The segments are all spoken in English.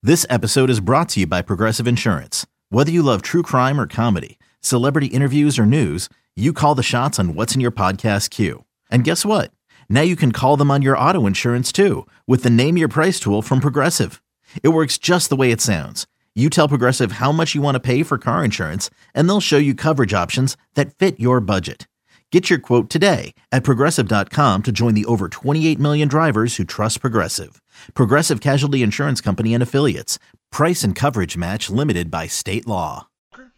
This episode is brought to you by Progressive Insurance. Whether you love true crime or comedy, celebrity interviews or news, you call the shots on what's in your podcast queue. And guess what? Now you can call them on your auto insurance too with the Name Your Price tool from Progressive. It works just the way it sounds. You tell Progressive how much you want to pay for car insurance, and they'll show you coverage options that fit your budget. Get your quote today at Progressive.com to join the over 28 million drivers who trust Progressive. Progressive Casualty Insurance Company and Affiliates. Price and coverage match limited by state law.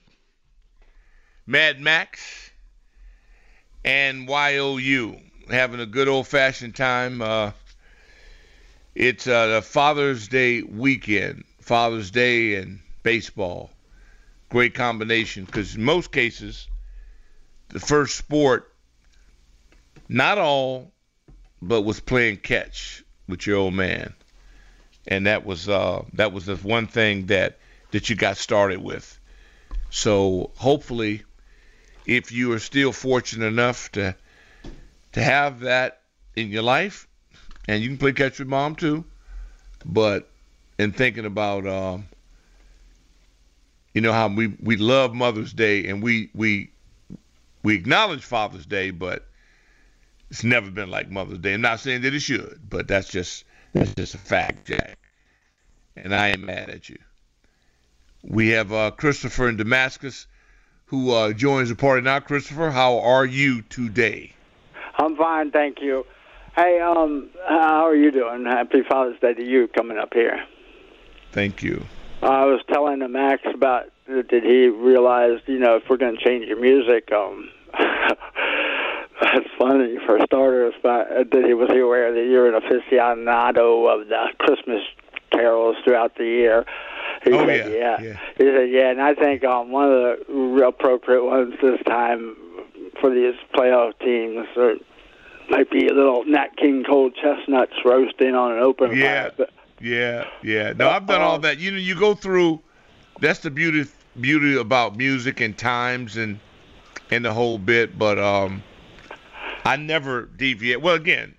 Mad Max and YOU having a good old-fashioned time. It's the Father's Day weekend. Father's Day and baseball. Great combination because in most cases, the first sport, not all, but was playing catch with your old man. And that was the one thing that you got started with. So hopefully, if you are still fortunate enough to have that in your life, and you can play catch with mom too, but in thinking about how we love Mother's Day and we acknowledge Father's Day, but it's never been like Mother's Day. I'm not saying that it should, but that's just a fact, Jack. And I ain't mad at you. We have Christopher in Damascus who joins the party now. Christopher, how are you today? I'm fine, thank you. Hey, how are you doing? Happy Father's Day to you coming up here. Thank you. I was telling Max about, did he realize, if we're going to change your music, that's funny for starters, but was he aware that you're an aficionado of the Christmas carols throughout the year? He said, yeah. He said, yeah, and I think one of the real appropriate ones this time for these playoff teams might be a little Nat King Cold Chestnuts roasting on an open fire. Yeah. No, I've done all that. You go through. That's the beauty about music and times and the whole bit. But I never deviate. Well, again,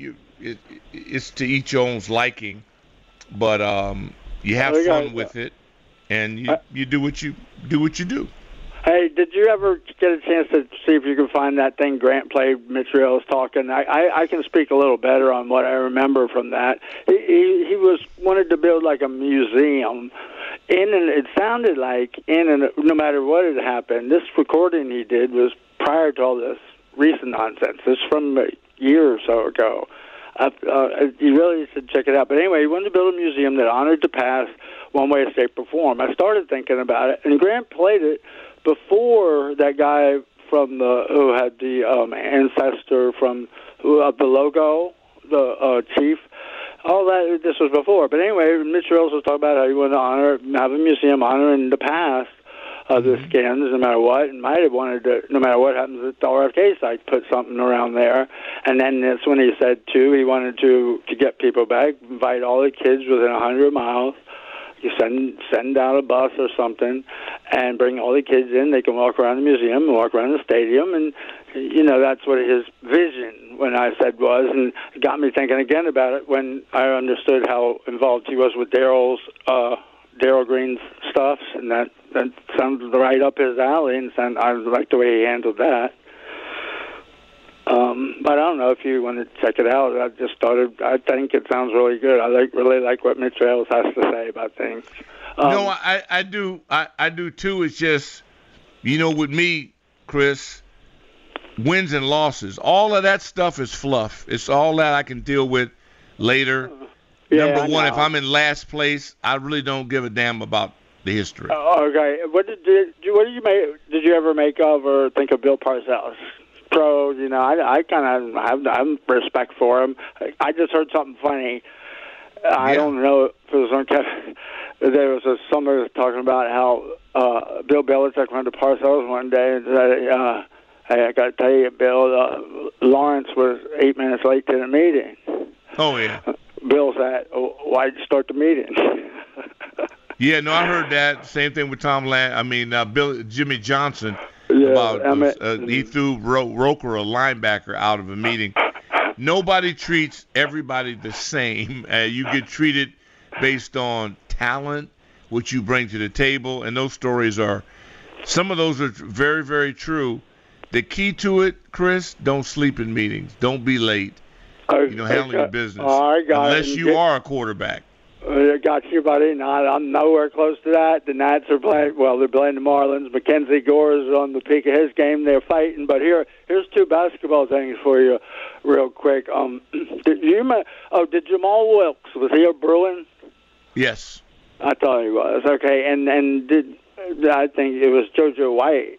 it's to each own's liking. But you have fun with it, and you do what you do. Hey, did you ever get a chance to see if you could find that thing Grant played, Mitch Reales talking? I can speak a little better on what I remember from that. He wanted to build like a museum, and it sounded like no matter what had happened, this recording he did was prior to all this recent nonsense. It's from a year or so ago. You really should check it out. But anyway, he wanted to build a museum that honored the past one way, shape, or form. I started thinking about it, and Grant played it before that guy from who had the ancestor of the logo, the chief. All that, this was before. But anyway, Mitch Reales was talking about how he wanted to have a museum honoring the past of the Skins, no matter what, and might have wanted to, no matter what happens at the RFK site, put something around there. And then that's when he said, too, he wanted to get people back, invite all the kids within 100 miles. You send out a bus or something and bring all the kids in. They can walk around the museum and walk around the stadium. And, that's what his vision, when I said, was. And it got me thinking again about it when I understood how involved he was with Darryl Green's stuff. And that sounded right up his alley. And I liked the way he handled that. But I don't know if you want to check it out. I think it sounds really good. I really like what Mitch Reales has to say about things. No, I do. I do too. It's just, with me, Chris, wins and losses, all of that stuff is fluff. It's all that I can deal with later. Number one, if I'm in last place, I really don't give a damn about the history. Okay. What did you ever make of or think of Bill Parcells? Pro, I kind of have respect for him. I just heard something funny. I don't know if it was on there was somebody talking about how Bill Belichick went to Parcells one day and said, hey, I got to tell you, Bill, Lawrence was 8 minutes late to the meeting. Oh, yeah. Bill said, why'd you start the meeting? Yeah, no, I heard that. Same thing with Jimmy Johnson. He threw Roker, a linebacker, out of a meeting. Nobody treats everybody the same. You get treated based on talent, what you bring to the table, and those stories are, some of those are very, very true. The key to it, Chris, don't sleep in meetings. Don't be late. Handle your business. Unless you are a quarterback. Got you, buddy. No, I'm nowhere close to that. The Nats are playing. Well, they're playing the Marlins. Mackenzie Gore is on the peak of his game. They're fighting. But here's two basketball things for you, real quick. Did Jamal Wilkes, was he a Bruin? Yes. I thought he was. Okay, and I think it was JoJo White,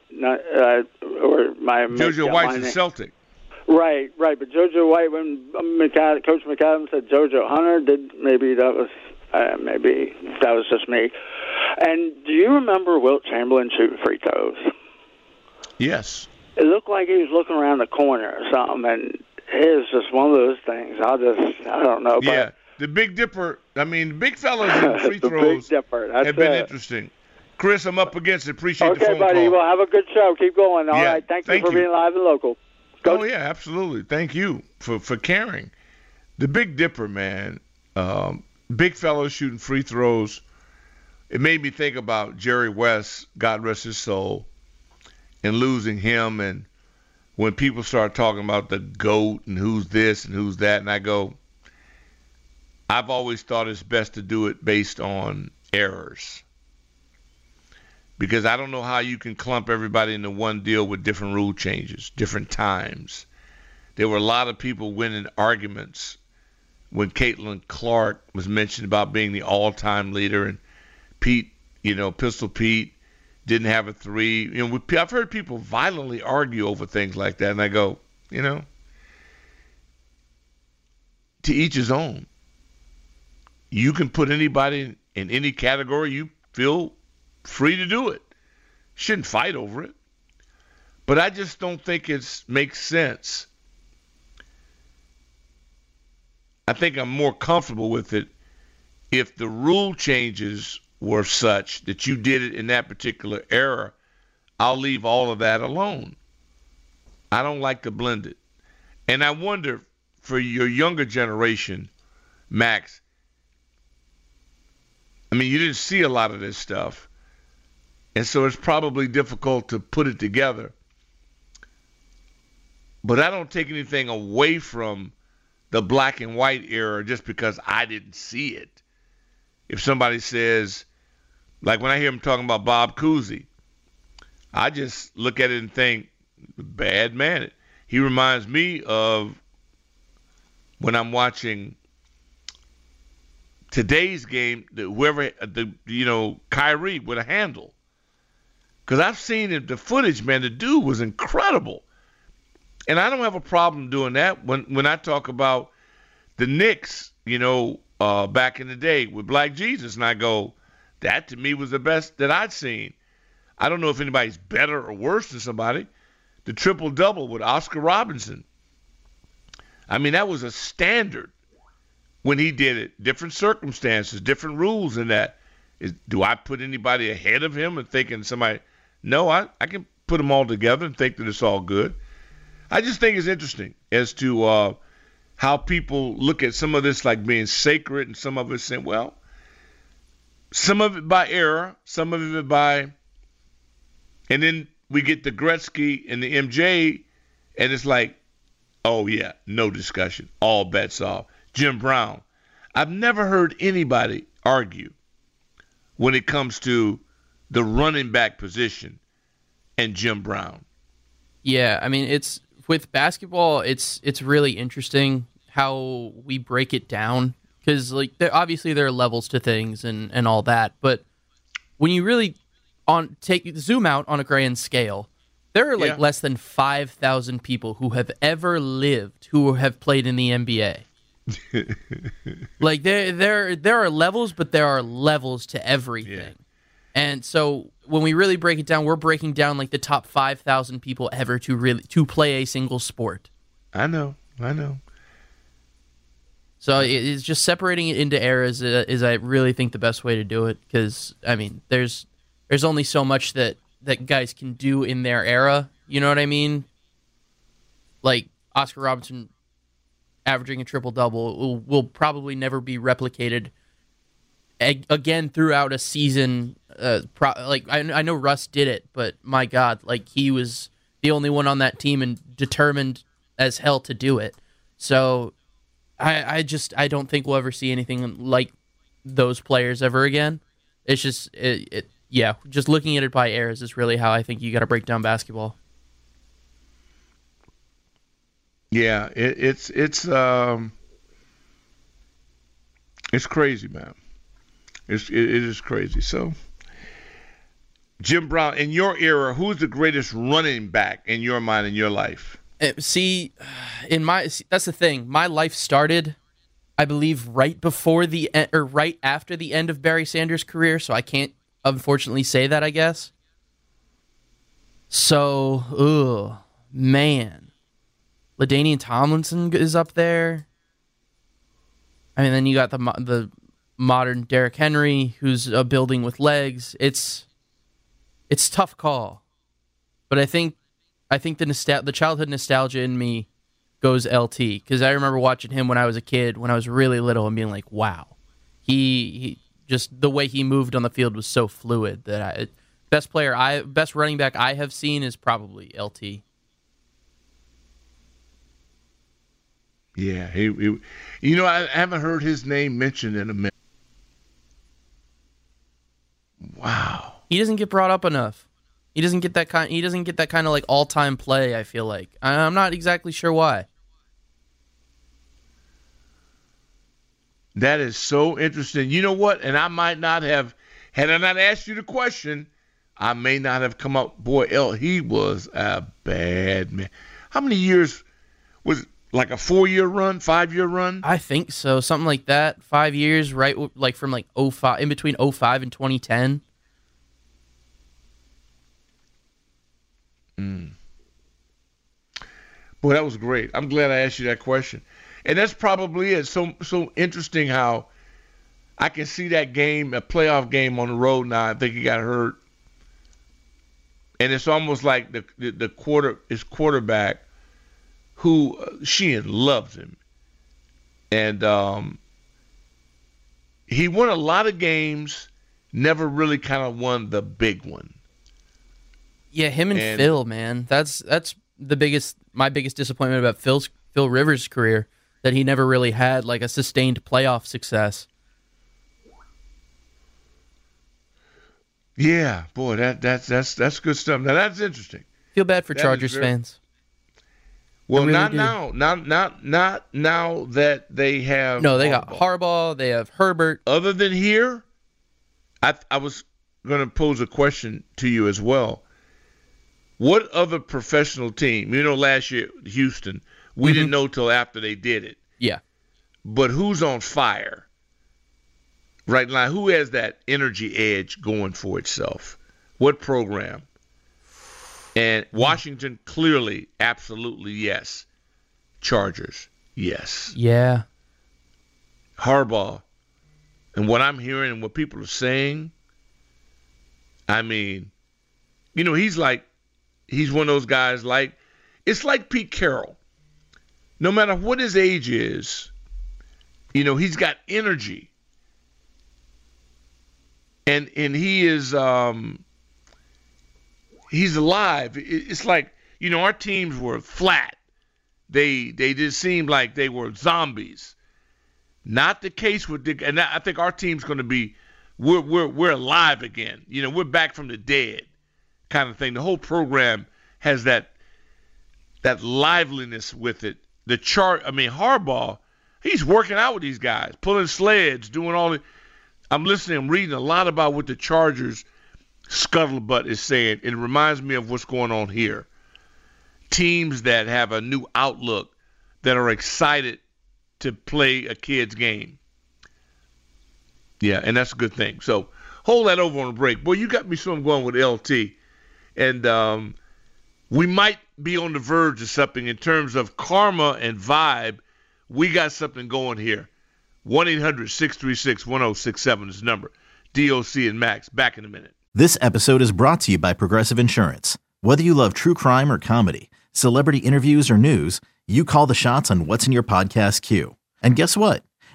JoJo White's a Celtic. Right. But JoJo White, when Coach McAdams said JoJo Hunter, maybe that was just me. And do you remember Wilt Chamberlain shooting free throws? Yes. It looked like he was looking around the corner or something, and it was just one of those things. I don't know. Yeah, the Big Dipper. I mean, the big fellas in free the throws Big Dipper. have been interesting. Chris, I'm up against it. Appreciate the phone call. Okay, buddy. Well, have a good show. Keep going. All right. Thank you for being live and local. Oh, yeah, absolutely. Thank you for caring. The Big Dipper, man, big fellows shooting free throws. It made me think about Jerry West, God rest his soul, and losing him. And when people start talking about the GOAT and who's this and who's that, and I go, I've always thought it's best to do it based on errors. Because I don't know how you can clump everybody into one deal with different rule changes, different times. There were a lot of people winning arguments when Caitlin Clark was mentioned about being the all-time leader, and Pete, Pistol Pete didn't have a three. I've heard people violently argue over things like that, and I go, to each his own. You can put anybody in any category you feel free to do it. Shouldn't fight over it. But I just don't think it makes sense. I think I'm more comfortable with it if the rule changes were such that you did it in that particular era. I'll leave all of that alone. I don't like to blend it. And I wonder, for your younger generation, Max, you didn't see a lot of this stuff. And so it's probably difficult to put it together. But I don't take anything away from the black and white era just because I didn't see it. If somebody says, like when I hear him talking about Bob Cousy, I just look at it and think, bad man. He reminds me of when I'm watching today's game, Kyrie with a handle. Because I've seen it, the footage, man, the dude was incredible. And I don't have a problem doing that when I talk about the Knicks, back in the day with Black Jesus. And I go, that to me was the best that I'd seen. I don't know if anybody's better or worse than somebody. The triple-double with Oscar Robinson. That was a standard when he did it. Different circumstances, different rules in that. Do I put anybody ahead of him and thinking somebody? No, I can put them all together and think that it's all good. I just think it's interesting as to how people look at some of this like being sacred, and some of it saying, well, some of it by error, some of it by, and then we get the Gretzky and the MJ, and it's like, oh yeah, no discussion, all bets off. Jim Brown. I've never heard anybody argue when it comes to the running back position and Jim Brown. Yeah, it's with basketball, it's really interesting how we break it down, because obviously there are levels to things and all that, but when you really zoom out on a grand scale, there are less than 5,000 people who have ever lived who have played in the NBA. There are levels, but there are levels to everything. Yeah. And so when we really break it down, we're breaking down the top 5,000 people ever to play a single sport. I know. So it's just separating it into eras is I really think the best way to do it, because there's only so much that guys can do in their era. You know what I mean? Like Oscar Robertson averaging a triple-double will probably never be replicated again throughout a season. I know Russ did it, but my God, like he was the only one on that team and determined as hell to do it. So I don't think we'll ever see anything like those players ever again. It's just just looking at it by eras is really how I think you got to break down basketball. Yeah, it's crazy, man. It is crazy. So, Jim Brown, in your era, who's the greatest running back in your mind in your life? See, that's the thing. My life started, I believe, right after the end of Barry Sanders' career. So I can't unfortunately say that, I guess. So, man, LaDainian Tomlinson is up there. I mean, then you got the modern Derrick Henry, who's a building with legs. It's a tough call, but I think the childhood nostalgia in me goes LT, because I remember watching him when I was a kid, when I was really little, and being like, wow, he just the way he moved on the field was so fluid that best running back I have seen is probably LT. Yeah, I haven't heard his name mentioned in a minute. Wow, he doesn't get brought up enough. He doesn't get that kind of like all-time play, I feel like. I'm not exactly sure why. That is so interesting. You know what? And I might not have, had I not asked you the question, I may not have come up. Boy, he was a bad man. How many years was it? Like a 4-year run, 5-year run? I think so, something like that. 5 years, right? Like from like 05, in between 05 and 2010. Boy, that was great. I'm glad I asked you that question. And that's probably it. So interesting how I can see that game, a playoff game on the road now. I think he got hurt. And it's almost like his quarterback, who Sheehan loves him. And he won a lot of games, never really kind of won the big one. Yeah, him and Phil, man. That's my biggest disappointment about Phil Rivers' career, that he never really had like a sustained playoff success. Yeah, boy, that's good stuff. Now that's interesting. Feel bad for Chargers fans. Well, really not now that they have. No, they got Harbaugh. They have Herbert. Other than here, I was going to pose a question to you as well. What other professional team? Last year Houston, we didn't know till after they did it. Yeah. But who's on fire right now? Who has that energy edge going for itself? What program? And Washington, clearly, absolutely, yes. Chargers, yes. Yeah. Harbaugh, and what I'm hearing and what people are saying, I mean, he's one of those guys it's like Pete Carroll. No matter what his age is, he's got energy. And he is... he's alive. It's like, our teams were flat. They just seemed like they were zombies. Not the case with Dick. And I think our team's going to be, we're alive again. We're back from the dead kind of thing. The whole program has that liveliness with it. Harbaugh, he's working out with these guys, pulling sleds, doing all the. I'm listening, I'm reading a lot about what the Chargers scuttlebutt is saying. It reminds me of what's going on here. Teams that have a new outlook, that are excited to play a kid's game. Yeah, and that's a good thing. So hold that over on a break. Boy, you got me so I'm going with LT. And we might be on the verge of something in terms of karma and vibe. We got something going here. 1-800-636-1067 is the number. DOC and Max. Back in a minute. This episode is brought to you by Progressive Insurance. Whether you love true crime or comedy, celebrity interviews or news, you call the shots on what's in your podcast queue. And guess what?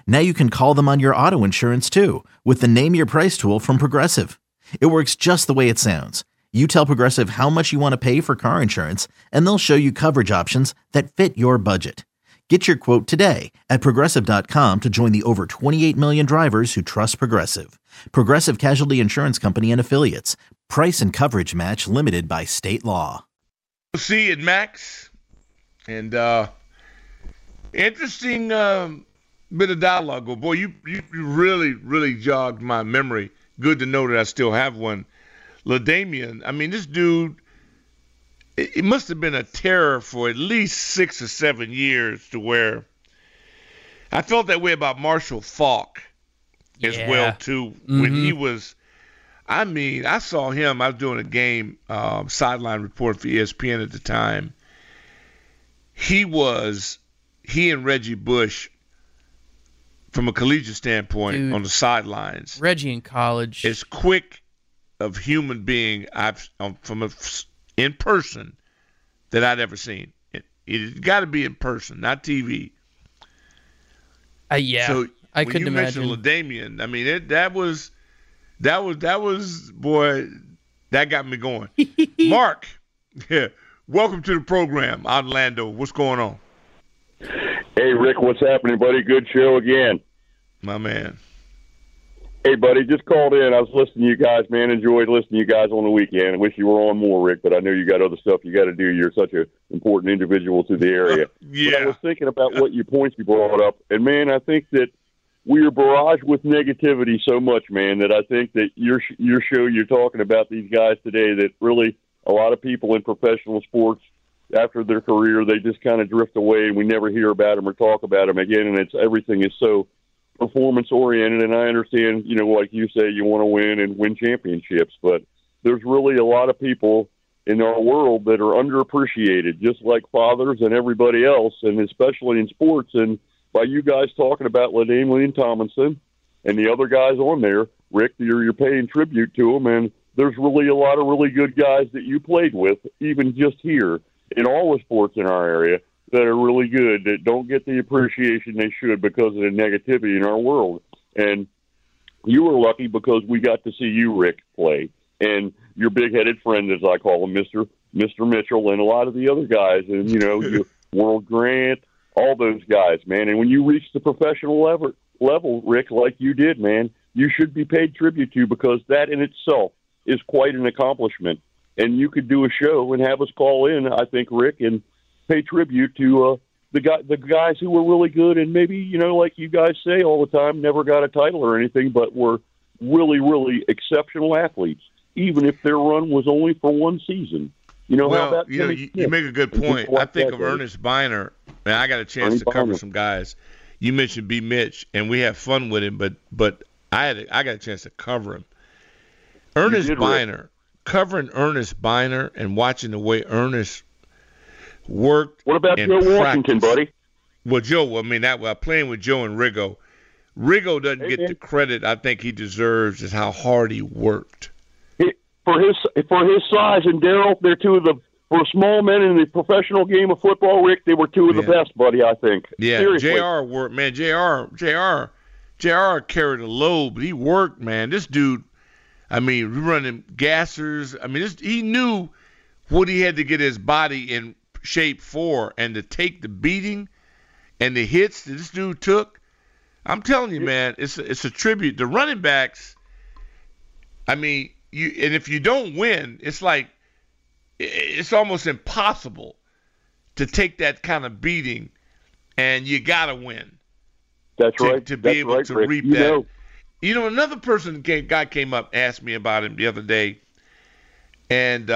Now you can call them on your auto insurance too with the Name Your Price tool from Progressive. It works just the way it sounds. You tell Progressive how much you want to pay for car insurance, and they'll show you coverage options that fit your budget. Get your quote today at Progressive.com to join the over 28 million drivers who trust Progressive. Progressive Casualty Insurance Company and Affiliates. Price and coverage match limited by state law. See it, Max. And interesting bit of dialogue. Well, boy, you really, really jogged my memory. Good to know that I still have one. LaDainian, I mean, this dude, it must have been a terror for at least 6 or 7 years, to where I felt that way about Marshall Faulk as well, too. Mm-hmm. When he was, I mean, I saw him, I was doing a game, sideline report for ESPN at the time. He and Reggie Bush, from a collegiate standpoint, dude, on the sidelines. Reggie in college. As quick of human being in person that I'd ever seen. It got to be in person, not TV. Yeah, so I couldn't imagine. When you mentioned LaDainian, I mean, that was, boy, that got me going. Mark, welcome to the program, Orlando. What's going on? Hey, Rick, what's happening, buddy? Good show again. My man. Hey, buddy, just called in. I was listening to you guys, man. Enjoyed listening to you guys on the weekend. I wish you were on more, Rick, but I know you got other stuff you got to do. You're such an important individual to the area. Yeah. But I was thinking about what your points you brought up, and, man, I think that we are barraged with negativity so much, man, that I think that your show, you're talking about these guys today that really a lot of people in professional sports, after their career, they just kind of drift away, and we never hear about them or talk about them again, and everything is so performance-oriented, and I understand, like you say, you want to win and win championships, but there's really a lot of people in our world that are underappreciated, just like fathers and everybody else, and especially in sports. And by you guys talking about LaDainian Tomlinson and the other guys on there, Rick, you're paying tribute to them, and there's really a lot of really good guys that you played with, even just here in all the sports in our area, that are really good, that don't get the appreciation they should because of the negativity in our world. And you were lucky because we got to see you, Rick, play. And your big-headed friend, as I call him, Mr. Mitchell, and a lot of the other guys, and, you World Grant, all those guys, man. And when you reach the professional level, Rick, like you did, man, you should be paid tribute to, because that in itself is quite an accomplishment. And you could do a show and have us call in, I think, Rick, and pay tribute to the guys who were really good and maybe, like you guys say all the time, never got a title or anything, but were really, really exceptional athletes, even if their run was only for one season. How about you make a good point. I think of Ernest Biner, and I got a chance to cover some guys. You mentioned B. Mitch, and we have fun with him, but I got a chance to cover him. Ernest Biner, covering Ernest Biner and watching the way Ernest worked. What about Joe Washington, buddy? Well, Joe, I mean, playing with Joe and Riggo. Riggo doesn't get the credit I think he deserves is how hard he worked. For his size, and Daryl, they're two of the, for small men in the professional game of football, Rick, they were two of the best, buddy, I think. Yeah, seriously. JR worked, man. JR carried a load, but he worked, man. This dude, I mean, running gassers. I mean, he knew what he had to get his body in shape for, and to take the beating and the hits that this dude took. I'm telling you, man, it's a tribute. The running backs, I mean, and if you don't win, it's like it's almost impossible to take that kind of beating, and you gotta win. That's right. To be able to reap that. Another person guy came up, asked me about him the other day, and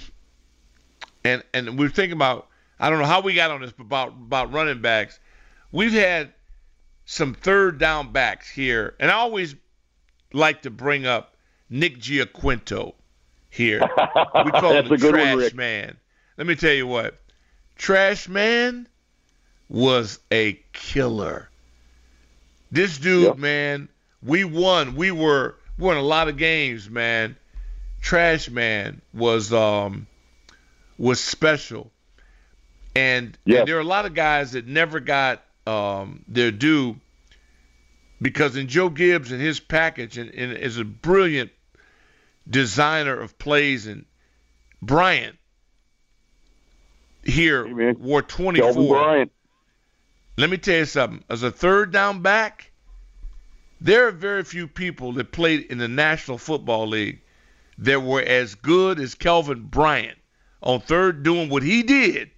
we were thinking about, I don't know how we got on this, but about running backs. We've had some third down backs here, and I always like to bring up Nick Giaquinto here. We call him the Trash Man. Let me tell you what, Trash Man was a killer. This dude, man, we won. We won a lot of games, man. Trash Man was special. And there are a lot of guys that never got their due. because in Joe Gibbs and his package and is a brilliant designer of plays, and Bryant here wore 24. Kelvin Bryant. Let me tell you something. As a third down back, there are very few people that played in the National Football League that were as good as Kelvin Bryant on third doing what he did.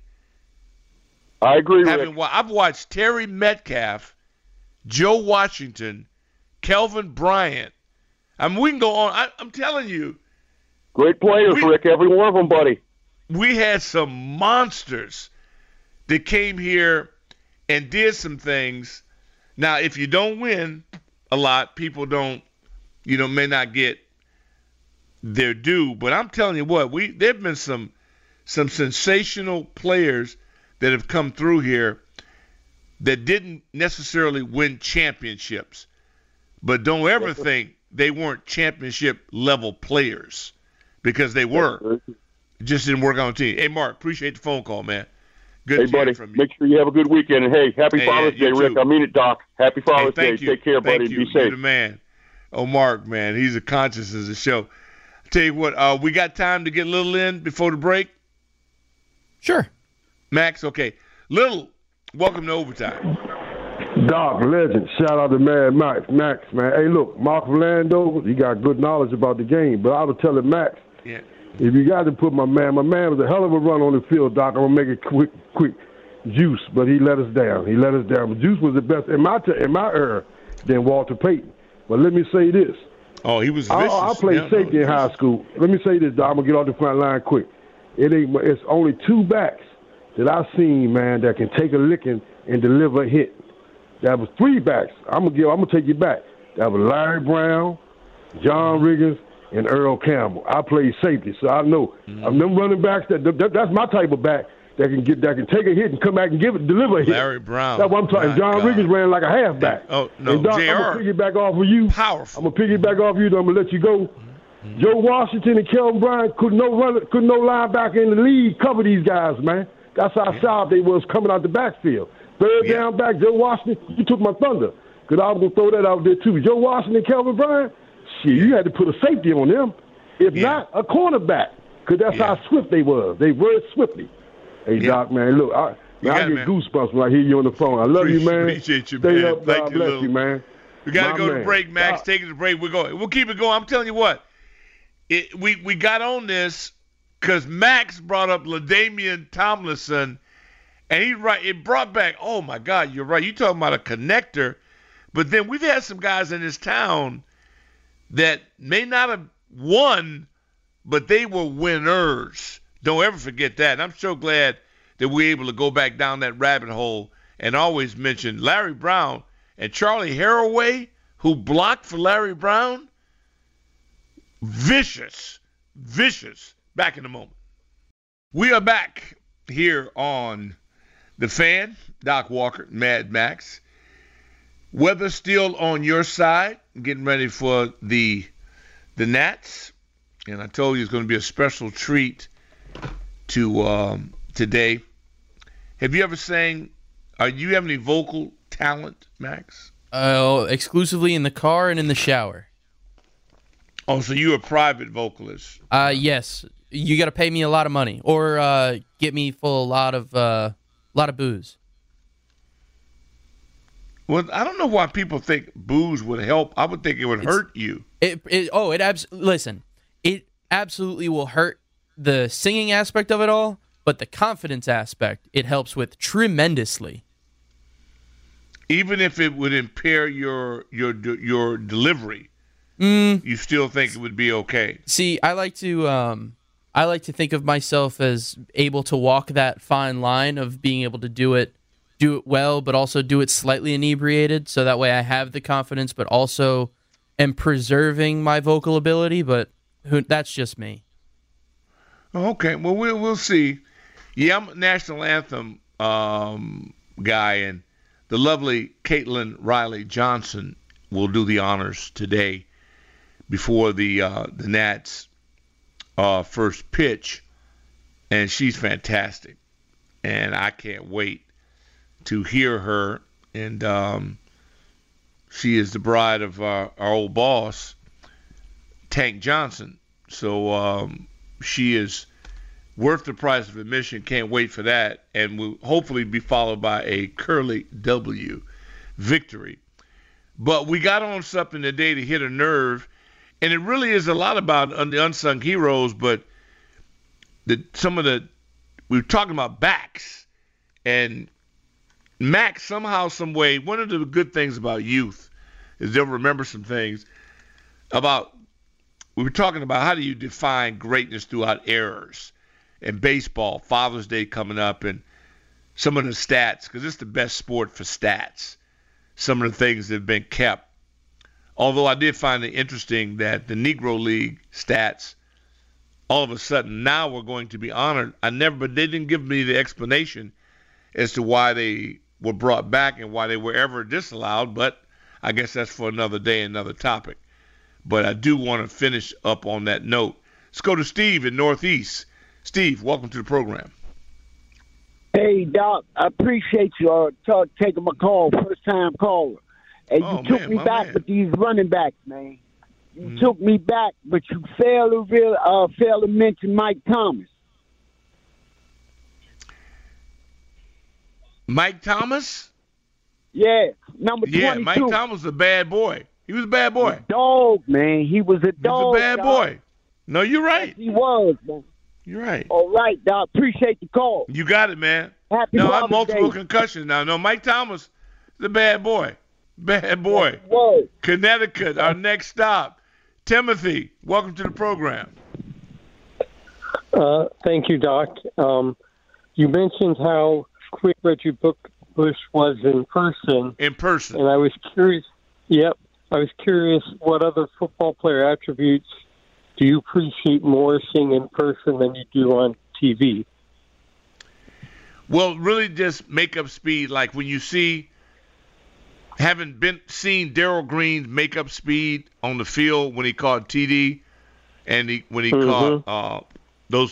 I agree with I've watched Terry Metcalf, Joe Washington, Kelvin Bryant. I mean, we can go on. I'm telling you. Great players, Rick, every one of them, buddy. We had some monsters that came here and did some things. Now, if you don't win a lot, people don't, may not get their due. But I'm telling you what, there have been some sensational players that have come through here that didn't necessarily win championships. But don't ever think they weren't championship level players, because they were. It just didn't work on the team. Hey, Mark, appreciate the phone call, man. Good to hear from you. Make sure you have a good weekend. And, hey, happy Father's Day, Rick. I mean it, Doc. Happy Father's Day. Take care, buddy. Be safe. You're the man. Oh, Mark, man, he's a conscious of the show. I'll tell you what, we got time to get Little in before the break? Sure. Max, okay. Little, welcome to Overtime. Doc, legend. Shout out to Max, man. Hey, look, Mark Orlando, he got good knowledge about the game. But I was telling Max, if you got to put my man was a hell of a run on the field, Doc. I'm going to make it quick. Juice, but he let us down. But Juice was the best in my era than Walter Payton. But let me say this. Oh, he was vicious. I played safety in high school. Let me say this, Doc. I'm going to get off the front line quick. It's only two backs that I've seen, man, that can take a licking and deliver a hit. That was three backs. I'm gonna take you back. That was Larry Brown, John Riggins, and Earl Campbell. I played safety, so I know. Them running backs that's my type of back that can take a hit and come back and deliver a hit. Larry Brown. That's what I'm talking. John Riggins ran like a halfback. Oh no, and Doc, JR. I'm gonna piggyback off of you. Powerful. I'm gonna piggyback off you. Then I'm gonna let you go. Joe Washington and Kelvin Bryant couldn't no linebacker in the league cover these guys, man. That's how sharp they was coming out the backfield. Third down back, Joe Washington, you took my thunder. Because I was going to throw that out there, too. Joe Washington and Kelvin Bryant, you had to put a safety on them. If not, a cornerback. Because that's how swift they was. They were swiftly. Hey, Doc, man, look, I get goosebumps when I hear you on the phone. I love you, man. Appreciate you, Stay man. up, God bless you, man. We got to go to break, Max. Take it to break. We'll keep it going. I'm telling you what, we got on this because Max brought up LaDainian Tomlinson. And it brought back, oh, my God, you're right. You're talking about a connector. But then we've had some guys in this town that may not have won, but they were winners. Don't ever forget that. And I'm so glad that we're able to go back down that rabbit hole and always mention Larry Brown and Charlie Haraway, who blocked for Larry Brown. Vicious. Back in a moment. We are back here on The Fan, Doc Walker, Mad Max. Weather still on your side, getting ready for the Nats. And I told you it's going to be a special treat to today. Have you ever sang, do you have any vocal talent, Max? Exclusively in the car and in the shower. Oh, so you're a private vocalist? Yes. You got to pay me a lot of money or get me full a lot of booze. Well, I don't know why people think booze would help. I would think it would hurt you. Listen, it absolutely will hurt the singing aspect of it all, but the confidence aspect it helps with tremendously. Even if it would impair your delivery, you still think it would be okay. See, I like to think of myself as able to walk that fine line of being able to do it well, but also do it slightly inebriated, so that way I have the confidence, but also am preserving my vocal ability. But that's just me. Okay, well we'll see. Yeah, I'm a national anthem guy, and the lovely Caitlin Riley Johnson will do the honors today before the Nats first pitch, and she's fantastic, and I can't wait to hear her. And she is the bride of our old boss, Tank Johnson. So she is worth the price of admission. Can't wait for that. And will hopefully be followed by a Curly W victory. But we got on something today to hit a nerve. And it really is a lot about the unsung heroes, but we were talking about backs. And Max, somehow, some way, one of the good things about youth is they'll remember some things about, we were talking about how do you define greatness throughout eras. And baseball, Father's Day coming up, and some of the stats, because it's the best sport for stats. Some of the things that have been kept. Although I did find it interesting that the Negro League stats, all of a sudden now we're going to be honored. But they didn't give me the explanation as to why they were brought back and why they were ever disallowed. But I guess that's for another day, another topic. But I do want to finish up on that note. Let's go to Steve in Northeast. Steve, welcome to the program. Hey, Doc, I appreciate you taking my call, first-time caller. And you took me back with these running backs, man. You took me back, but you failed to mention Mike Thomas. Mike Thomas? Yeah, number 22. Yeah, Mike Thomas was a bad boy. He was a bad boy. Dog, man. He was a dog. He was a bad boy. No, you're right. Yes, he was, man. You're right. All right, Doc. Appreciate the call. You got it, man. Happy no, Father's I'm multiple Day. concussions now. No, Mike Thomas is a bad boy. Bad boy. Whoa. Connecticut, our next stop. Timothy, welcome to the program. Thank you, Doc. You mentioned how quick Reggie Bush was in person. In person. And I was curious. Yep. I was curious what other football player attributes do you appreciate more seeing in person than you do on TV? Well, really just makeup speed. Like when you seen Daryl Green's makeup speed on the field when he caught TD, and when he caught those,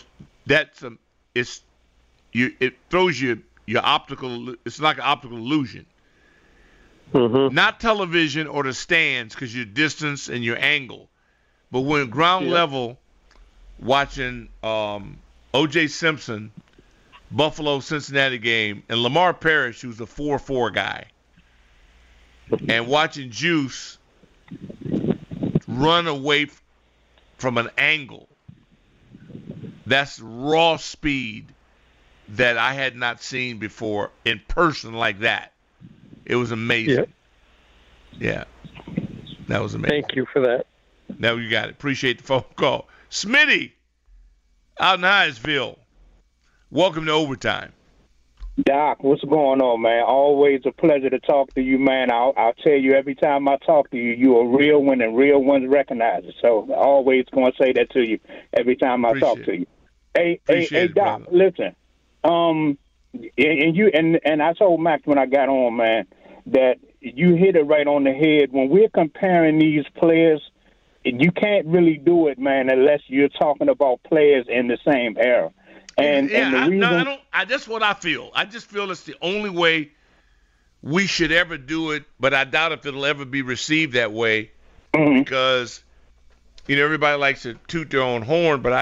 it throws you your optical. It's like an optical illusion. Not television or the stands because your distance and your angle, but when ground level, watching O.J. Simpson, Buffalo-Cincinnati game, and Lamar Parrish, who's a 4-4 guy, and watching Juice run away from an angle. That's raw speed that I had not seen before in person like that. It was amazing. Yeah. That was amazing. Thank you for that. Now you got it. Appreciate the phone call. Smitty out in Hyattsville. Welcome to Overtime. Doc, what's going on, man? Always a pleasure to talk to you, man. I'll tell you every time I talk to you, you're a real one, and real ones recognize it. So always going to say that to you every time I talk to you. Hey, Doc, brother. Listen. And I told Max when I got on, man, that you hit it right on the head. When we're comparing these players, you can't really do it, man, unless you're talking about players in the same era. And the reason, that's what I feel. I just feel it's the only way we should ever do it, but I doubt if it'll ever be received that way because, everybody likes to toot their own horn, but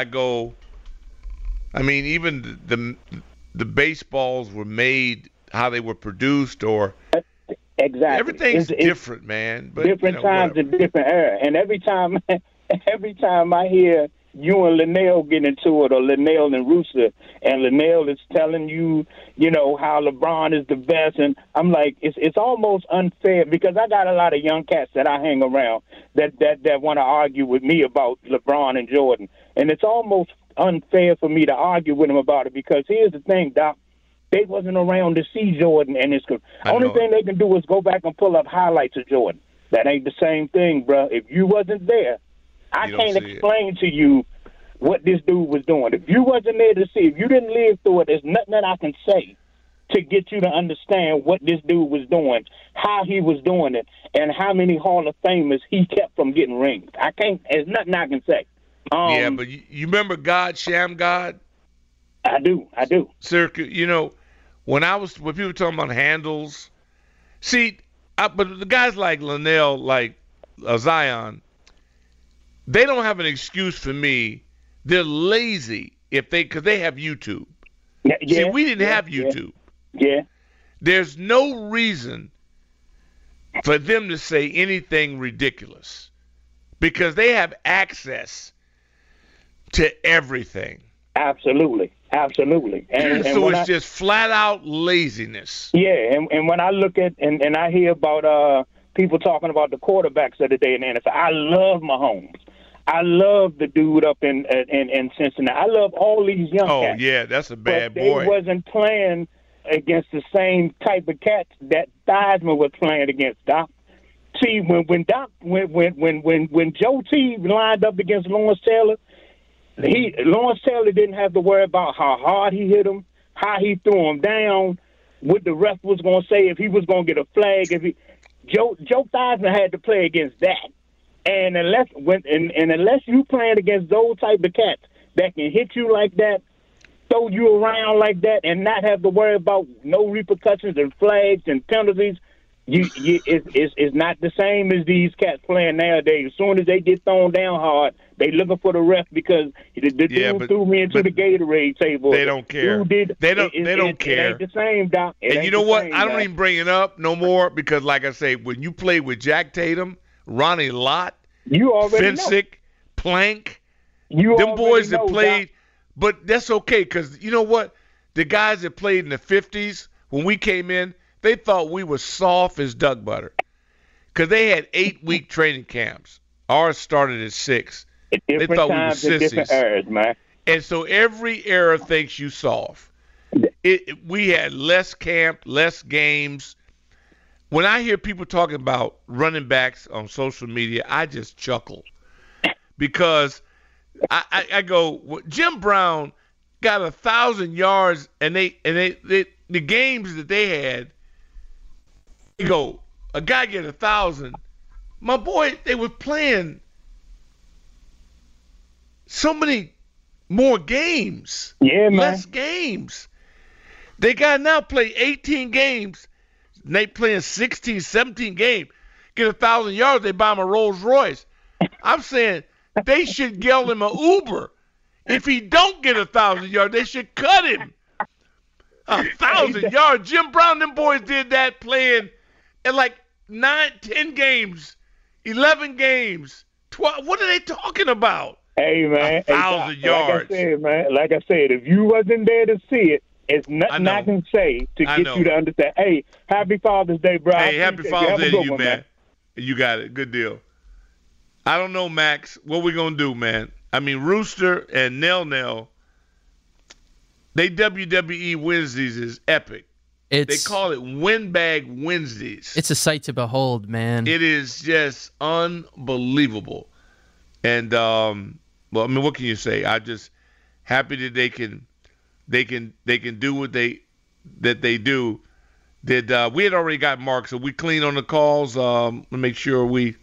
even the baseballs were made, how they were produced, or exactly. Everything's different, man. But, different times and different era. And every time I hear you and Linnell get into it, or Linnell and Rooster, and Linnell is telling you, how LeBron is the best, and I'm like, it's almost unfair because I got a lot of young cats that I hang around that want to argue with me about LeBron and Jordan, and it's almost unfair for me to argue with them about it because here's the thing, Doc. They wasn't around to see Jordan, and it's only thing they can do is go back and pull up highlights of Jordan. That ain't the same thing, bro. If you wasn't there, I can't explain to you what this dude was doing. If you wasn't there to see, if you didn't live through it, there's nothing that I can say to get you to understand what this dude was doing, how he was doing it, and how many Hall of Famers he kept from getting rings. There's nothing I can say. But you remember God, Sham God? I do. Sir, when people were talking about handles, see, But the guys like Linnell, like Zion, they don't have an excuse for me. They're lazy because they have YouTube. Yeah, See, we didn't have YouTube. Yeah. There's no reason for them to say anything ridiculous because they have access to everything. Absolutely. And so it's just flat out laziness. Yeah, and when I look at and I hear about people talking about the quarterbacks of the day in the NFL, I love Mahomes. I love the dude up in Cincinnati. I love all these young cats. Oh, yeah, that's a bad but boy. They wasn't playing against the same type of cats that Theismann was playing against, Doc. See, when Joe T lined up against Lawrence Taylor, Lawrence Taylor didn't have to worry about how hard he hit him, how he threw him down, what the ref was going to say, if he was going to get a flag. Joe Theismann had to play against that. And unless you playing against those type of cats that can hit you like that, throw you around like that, and not have to worry about no repercussions and flags and penalties, it's not the same as these cats playing nowadays. As soon as they get thrown down hard, they looking for the ref because the dude threw me into the Gatorade table. They don't care. They don't care. It ain't the same, Doc. And you know what? I don't even bring it up no more because, like I say, when you play with Jack Tatum, Ronnie Lott, you already Finsick, Plank, you them boys that played, Doc. But that's okay because you know what? The guys that played in the 50s, when we came in, they thought we were soft as duck butter because they had 8-week training camps. Ours started at 6. They thought we were sissies. Eras, man. And so every era thinks you soft. We had less camp, less games. When I hear people talking about running backs on social media, I just chuckle because I go, Jim Brown got 1,000 yards, and the games that they had, you go, a guy get 1,000. My boy, they were playing so many more games. Yeah, man. Less games. They got now play 18 games. And they playing 16, 17 games. Get 1,000 yards, they buy him a Rolls Royce. I'm saying they should yell him an Uber. If he don't get 1,000 yards, they should cut him. 1,000 yards. Jim Brown, them boys did that playing in like 9, 10 games, 11 games, 12. What are they talking about? Hey, man. 1,000 yards. Like I said, if you wasn't there to see it, it's nothing I can say to get you to understand. Hey, happy Father's Day, bro. Hey, happy Father's Day to you, man. You got it. Good deal. I don't know, Max, what we going to do, man. I mean, Rooster and Nell, they WWE Wednesdays is epic. They call it Windbag Wednesdays. It's a sight to behold, man. It is just unbelievable. And, well, I mean, what can you say? I'm just happy that they can do what they do. We had already got Mark, so we clean on the calls. To make sure we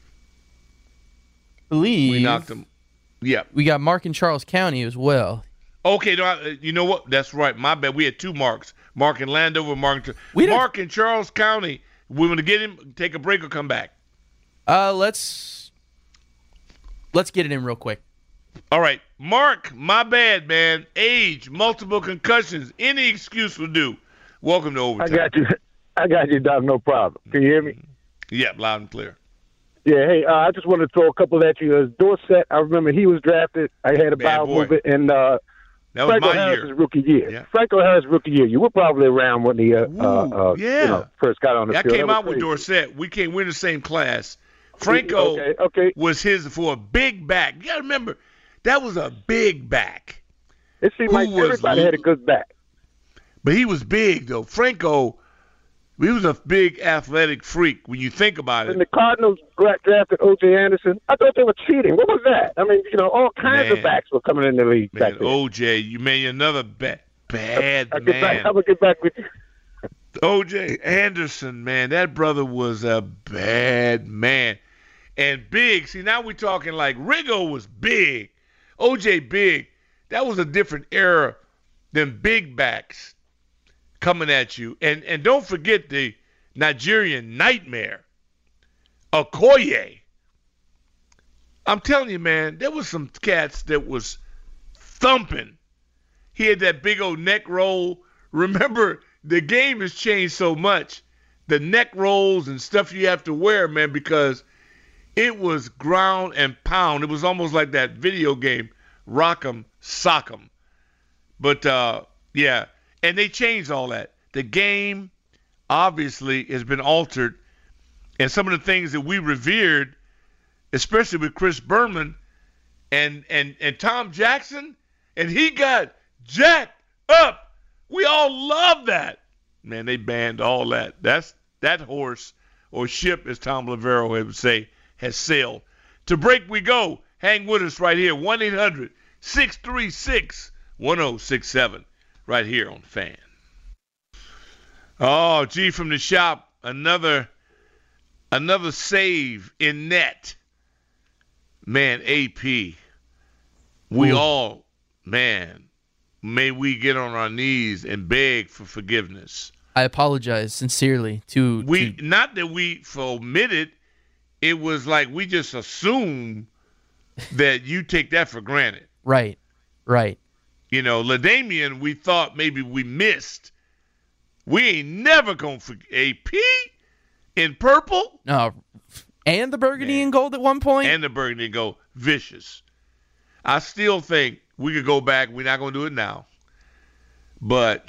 knocked them. Yeah, we got Mark in Charles County as well. Okay, you know what? That's right. My bad. We had two Marks. Mark in Landover, Mark in Charles County. We want to get him. Take a break or come back. Let's get it in real quick. All right, Mark. My bad, man. Age, multiple concussions. Any excuse will do. Welcome to Overtime. I got you, Doc. No problem. Can you hear me? Yeah, loud and clear. Yeah, hey, I just wanted to throw a couple at you. Dorsett, I remember he was drafted. I had a bowel movement, and that was Franco my Harris' year. rookie year. Yeah. Franco Harris' rookie year. You were probably around when he first got on the field. I came out with Dorsett. We're in the same class. Franco was his for a big back. You got to remember, that was a big back. It seemed like everybody had a good back. But he was big, though. Franco, he was a big athletic freak when you think about it. When the Cardinals drafted O.J. Anderson, I thought they were cheating. What was that? I mean, all kinds of backs were coming in the league back then. O.J., you made another bad man. I'm going to get back with you. O.J. Anderson, man, that brother was a bad man. And big. See, now we're talking like Riggo was big. O.J. big. That was a different era than big backs coming at you. And don't forget the Nigerian Nightmare, Okoye. I'm telling you, man, there was some cats that was thumping. He had that big old neck roll. Remember, the game has changed so much. The neck rolls and stuff you have to wear, man, because it was ground and pound. It was almost like that video game, Rock'em Sock'em. But, yeah, and they changed all that. The game obviously has been altered, and some of the things that we revered, especially with Chris Berman and Tom Jackson, and he got jacked up. We all love that. Man, they banned all that. That horse, or ship, as Tom Lavero would say, has sailed. To break we go. Hang with us right here, 1-800-636-1067, right here on Fan. Oh, G from the shop, another save in net. Man, AP, we all, man, may we get on our knees and beg for forgiveness. I apologize sincerely not that we omitted. It was like we just assume that you take that for granted. Right. You know, LaDainian, we thought maybe we missed. We ain't never going to forget AP in purple. No, and the burgundy and gold at one point. And the burgundy and gold. Vicious. I still think we could go back. We're not going to do it now. But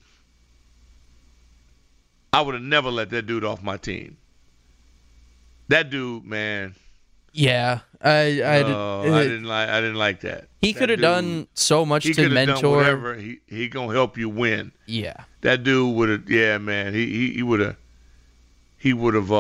I would have never let that dude off my team. That dude, man. Yeah, I didn't like that. He could have done so much to mentor. Done whatever. He gonna help you win. Yeah. That dude would have. Yeah, man. He would have. He would have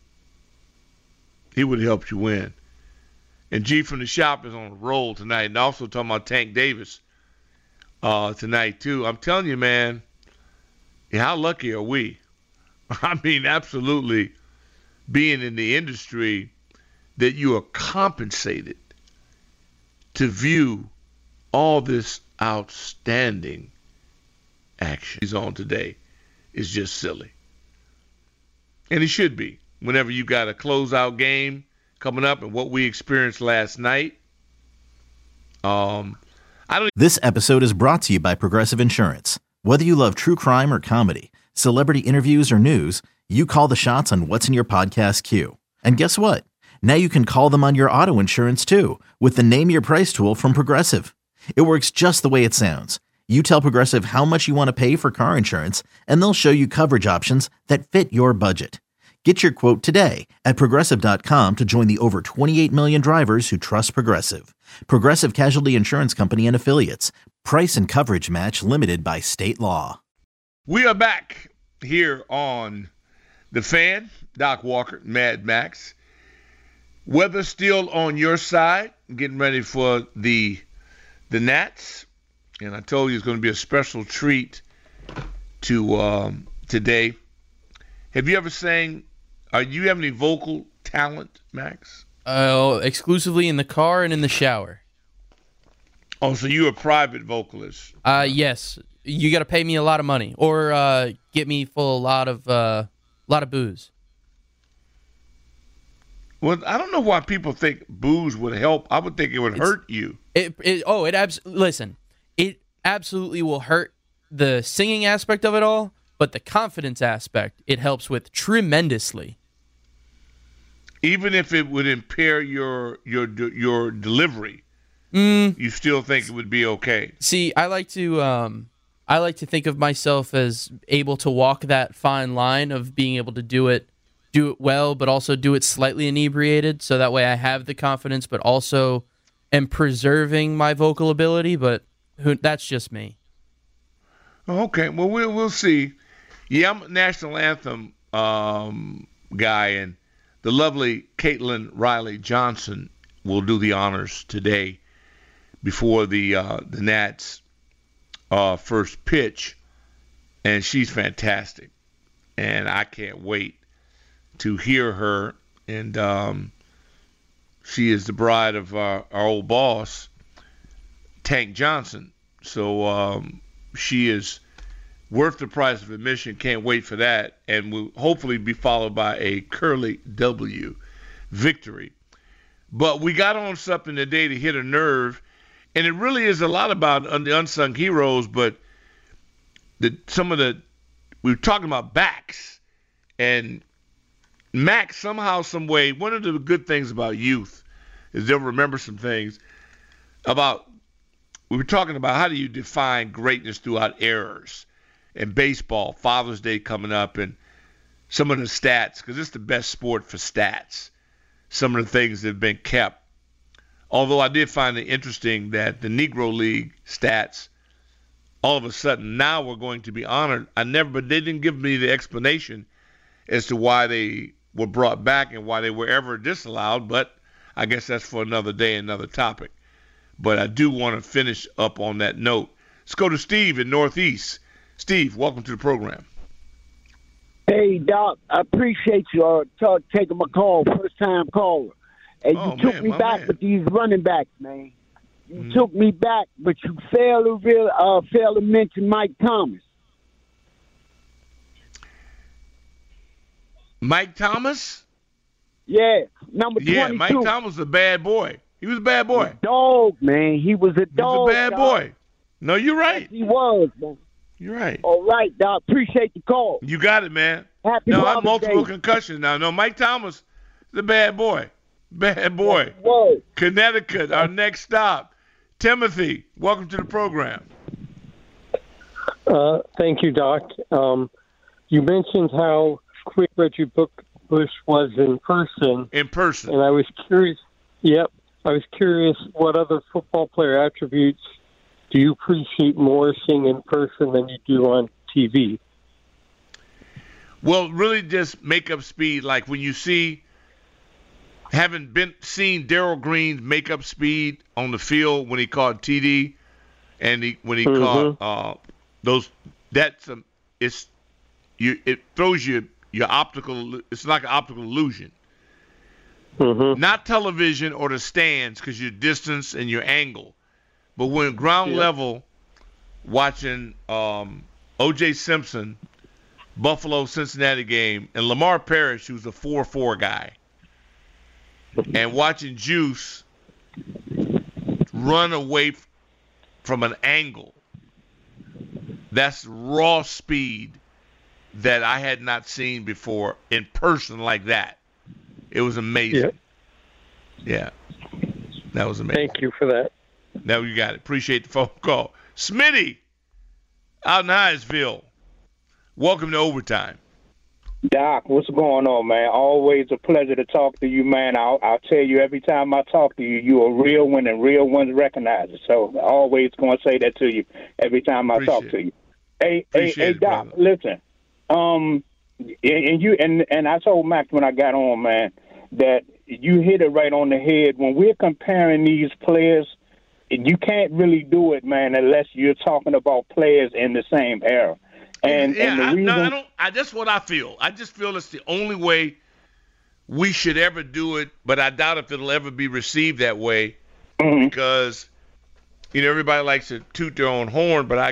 helped you win. And G from the shop is on a roll tonight, and also talking about Tank Davis tonight too. I'm telling you, man. How lucky are we? I mean, absolutely, being in the industry, that you are compensated to view all this outstanding action he's on today is just silly. And it should be. Whenever you got a closeout game coming up and what we experienced last night. This episode is brought to you by Progressive Insurance. Whether you love true crime or comedy, celebrity interviews or news, you call the shots on what's in your podcast queue. And guess what? Now you can call them on your auto insurance too with the Name Your Price tool from Progressive. It works just the way it sounds. You tell Progressive how much you want to pay for car insurance, and they'll show you coverage options that fit your budget. Get your quote today at Progressive.com to join the over 28 million drivers who trust Progressive. Progressive Casualty Insurance Company and Affiliates. Price and coverage match limited by state law. We are back here on The Fan. Doc Walker, Mad Max. Weather still on your side. Getting ready for the Nats. And I told you it's going to be a special treat to today. Have you ever sang, do you have any vocal talent, Max? Exclusively in the car and in the shower. Oh, so you're a private vocalist? Yes. You got to pay me a lot of money or get me full a lot of booze. Well, I don't know why people think booze would help. I would think it would hurt you. Listen, it absolutely will hurt the singing aspect of it all, but the confidence aspect, it helps with tremendously. Even if it would impair your delivery, you still think it would be okay. See, I like to think of myself as able to walk that fine line of being able to do it well, but also do it slightly inebriated, so that way I have the confidence, but also am preserving my vocal ability. But that's just me. Okay, well we'll see. Yeah, I'm a national anthem guy, and the lovely Caitlin Riley Johnson will do the honors today before the Nats first pitch, and she's fantastic, and I can't wait to hear her. And she is the bride of our old boss, Tank Johnson. So she is Worth the price of admission. Can't wait for that. And will hopefully be followed by a Curly W victory. But we got on something today to hit a nerve. And it really is a lot about the unsung heroes, but we were talking about backs. And Mac, somehow, some way, one of the good things about youth is they'll remember some things we were talking about how do you define greatness throughout eras in baseball, Father's Day coming up, and some of the stats, because it's the best sport for stats, some of the things that have been kept. Although I did find it interesting that the Negro League stats, all of a sudden, now we're going to be honored. But they didn't give me the explanation as to why they were brought back and why they were ever disallowed, but I guess that's for another day, another topic. But I do want to finish up on that note. Let's go to Steve in Northeast. Steve, welcome to the program. Hey, Doc, I appreciate you taking my call, first-time caller. And you took me back with these running backs, man. You took me back, but you failed to mention Mike Thomas. Mike Thomas? Yeah, number 22. Yeah, Mike Thomas was a bad boy. He was a bad boy. A dog, man. He was a dog. He was a bad boy. No, you're right. Yes, he was, man. You're right. All right, Doc. Appreciate the call. You got it, man. Happy I have multiple Day. concussions now. No, Mike Thomas is a bad boy. Bad boy. Yes, Connecticut, our next stop. Timothy, welcome to the program. Thank you, Doc. You mentioned how quick Reggie Bush was in person. In person. And I was curious. Yep. I was curious what other football player attributes do you appreciate more seeing in person than you do on TV? Well, really just makeup speed. Like when you seen Darrell Green's makeup speed on the field when he caught TD, and when he caught those. It throws your optical. It's like an optical illusion. Not television or the stands because your distance and your angle. But when ground level, watching O.J. Simpson, Buffalo-Cincinnati game, and Lamar Parrish, who's a 4-4 guy, and watching Juice run away from an angle, that's raw speed that I had not seen before in person like that. It was amazing. Yeah. That was amazing. Thank you for that. Now you got it. Appreciate the phone call. Smitty, out in Hyattsville. Welcome to Overtime. Doc, what's going on, man? Always a pleasure to talk to you, man. I'll tell you every time I talk to you, you're a real one, and real ones recognize it. So always going to say that to you every time I talk to you. Hey, Doc, listen. And I told Max when I got on, man, that you hit it right on the head. When we're comparing these players, you can't really do it, man, unless you're talking about players in the same era. And the reason, that's what I feel. I just feel it's the only way we should ever do it, but I doubt if it'll ever be received that way because, everybody likes to toot their own horn, but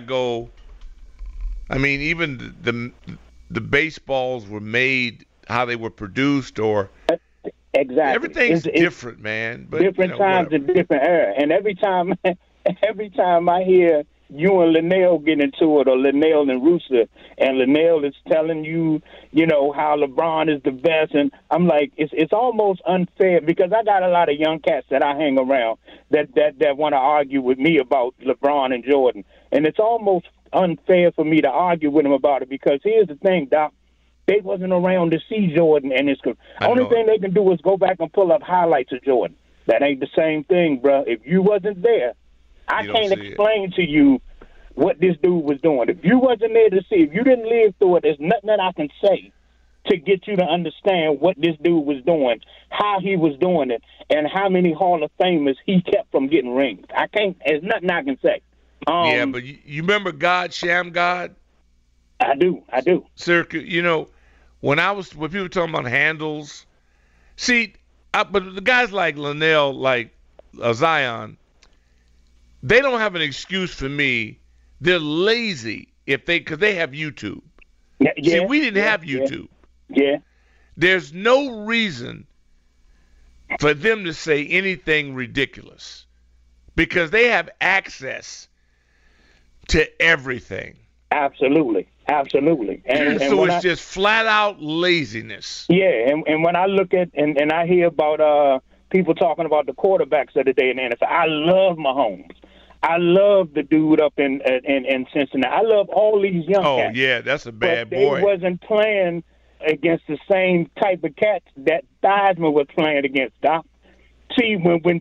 even the baseballs were made, how they were produced, or exactly. Everything's different, man. But, different times and different era. And every time I hear you and Linnell get into it, or Linnell and Rooster, and Linnell is telling you, how LeBron is the best, and I'm like, it's almost unfair because I got a lot of young cats that I hang around that want to argue with me about LeBron and Jordan, and it's almost unfair for me to argue with them about it because here's the thing, Doc. They wasn't around to see Jordan, and it's only thing they can do is go back and pull up highlights of Jordan. That ain't the same thing, bro. If you wasn't there, I can't explain to you what this dude was doing. If you wasn't there to see, if you didn't live through it, there's nothing that I can say to get you to understand what this dude was doing, how he was doing it, and how many Hall of Famers he kept from getting rings. There's nothing I can say. But you remember God, Sham God? I do. Sir, when people were talking about handles, but the guys like Linnell, like Zion, they don't have an excuse for me. They're lazy because they have YouTube. Yeah, See, we didn't have YouTube. Yeah. There's no reason for them to say anything ridiculous because they have access to everything. Absolutely. And so it's just flat out laziness. Yeah, and when I look at and I hear about people talking about the quarterbacks of the day in the NFL, I love Mahomes. I love the dude up in Cincinnati. I love all these young cats. Oh, yeah, that's a bad but boy. They wasn't playing against the same type of cats that Theismann was playing against, Doc. See, when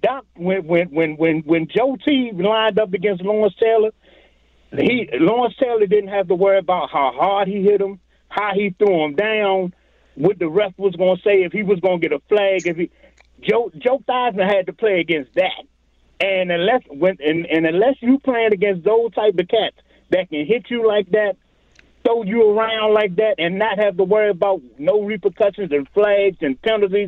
Joe T lined up against Lawrence Taylor, Lawrence Taylor didn't have to worry about how hard he hit him, how he threw him down, what the ref was going to say, if he was going to get a flag. Joe Theismann had to play against that. And unless you playing against those type of cats that can hit you like that, throw you around like that, and not have to worry about no repercussions and flags and penalties,